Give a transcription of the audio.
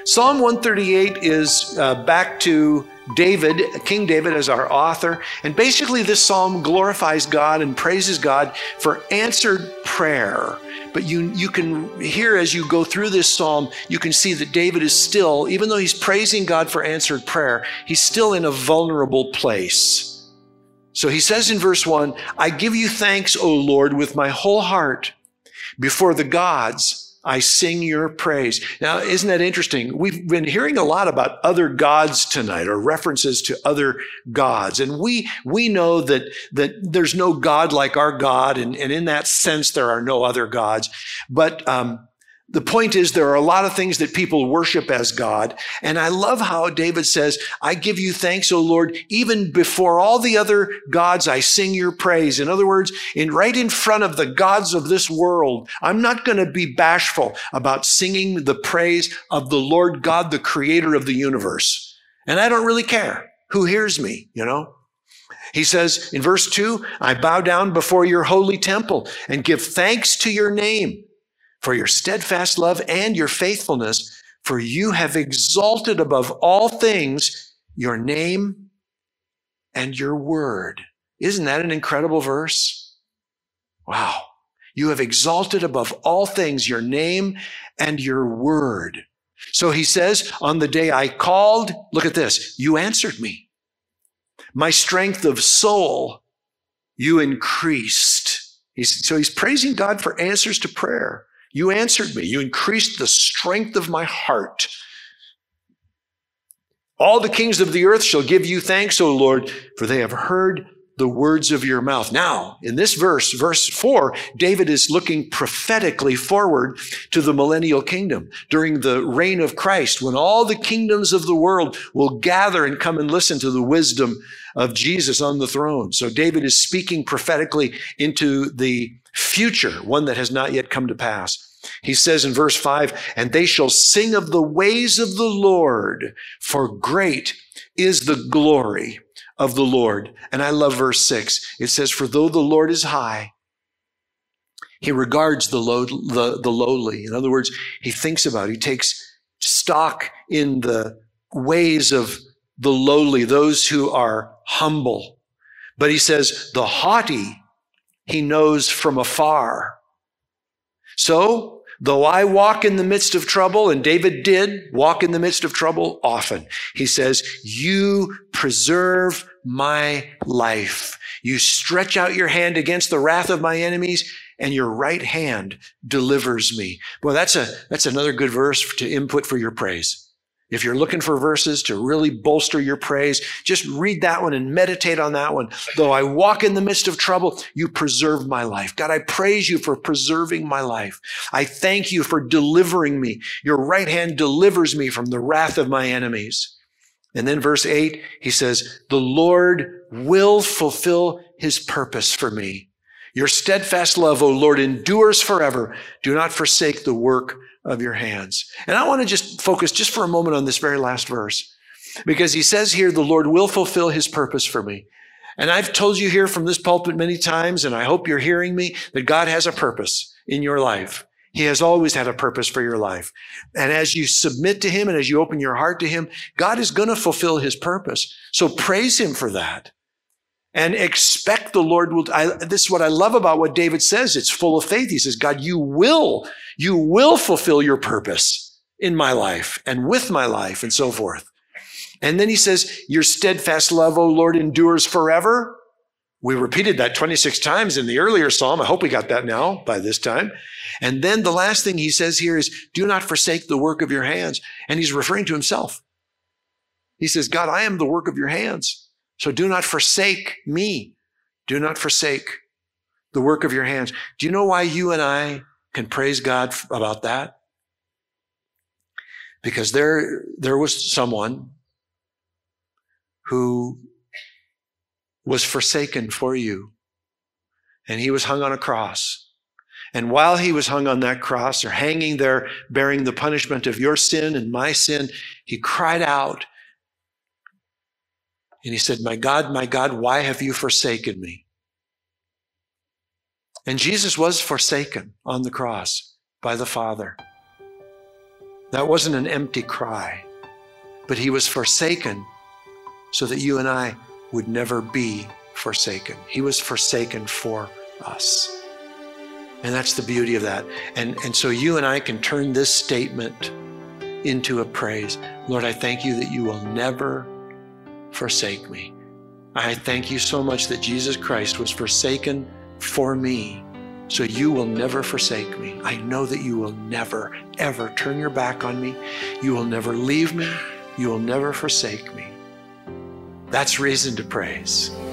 Psalm 138 is back to David, King David as our author. And basically this psalm glorifies God and praises God for answered prayer. But you can hear as you go through this psalm, you can see that David is still, even though he's praising God for answered prayer, he's still in a vulnerable place. So he says in verse 1, I give you thanks, O Lord, with my whole heart. Before the gods, I sing your praise. Now, isn't that interesting? We've been hearing a lot about other gods tonight, or references to other gods. And we know that there's no God like our God, and in that sense, there are no other gods. But the point is, there are a lot of things that people worship as God. And I love how David says, I give you thanks, O Lord, even before all the other gods, I sing your praise. In other words, right in front of the gods of this world, I'm not going to be bashful about singing the praise of the Lord God, the creator of the universe. And I don't really care who hears me, you know. He says in verse 2, I bow down before your holy temple and give thanks to your name, for your steadfast love and your faithfulness, for you have exalted above all things your name and your word. Isn't that an incredible verse? Wow. You have exalted above all things your name and your word. So he says, on the day I called, look at this, you answered me. My strength of soul, you increased. He's praising God for answers to prayer. You answered me. You increased the strength of my heart. All the kings of the earth shall give you thanks, O Lord, for they have heard the words of your mouth. Now, in this verse 4, David is looking prophetically forward to the millennial kingdom during the reign of Christ, when all the kingdoms of the world will gather and come and listen to the wisdom of Jesus on the throne. So David is speaking prophetically into the future, one that has not yet come to pass. He says in verse 5, and they shall sing of the ways of the Lord, for great is the glory of the Lord. And I love verse 6. It says, for though the Lord is high, he regards the lowly. In other words, he takes stock in the ways of the lowly, those who are humble. But he says, the haughty he knows from afar. So, though I walk in the midst of trouble, and David did walk in the midst of trouble often, he says, you preserve my life. You stretch out your hand against the wrath of my enemies, and your right hand delivers me. Well, that's another good verse to input for your praise. If you're looking for verses to really bolster your praise, just read that one and meditate on that one. Though I walk in the midst of trouble, you preserve my life. God, I praise you for preserving my life. I thank you for delivering me. Your right hand delivers me from the wrath of my enemies. And then verse 8, he says, the Lord will fulfill his purpose for me. Your steadfast love, O Lord, endures forever. Do not forsake the work of your hands. And I want to just focus just for a moment on this very last verse, because he says here, the Lord will fulfill his purpose for me. And I've told you here from this pulpit many times, and I hope you're hearing me, that God has a purpose in your life. He has always had a purpose for your life. And as you submit to him and as you open your heart to him, God is going to fulfill his purpose. So praise him for that. And expect the Lord will. This is what I love about what David says. It's full of faith. He says, God, you will fulfill your purpose in my life and with my life and so forth. And then he says, your steadfast love, O Lord, endures forever. We repeated that 26 times in the earlier psalm. I hope we got that now by this time. And then the last thing he says here is, do not forsake the work of your hands. And he's referring to himself. He says, God, I am the work of your hands. So do not forsake me. Do not forsake the work of your hands. Do you know why you and I can praise God about that? Because there was someone who was forsaken for you, and he was hung on a cross. And while he was hung on that cross, or hanging there bearing the punishment of your sin and my sin, he cried out. And he said, my God, why have you forsaken me? And Jesus was forsaken on the cross by the Father. That wasn't an empty cry, but he was forsaken so that you and I would never be forsaken. He was forsaken for us. And that's the beauty of that. And so you and I can turn this statement into a praise. Lord, I thank you that you will never forsake me. I thank you so much that Jesus Christ was forsaken for me, so you will never forsake me. I know that you will never, ever turn your back on me. You will never leave me. You will never forsake me. That's reason to praise.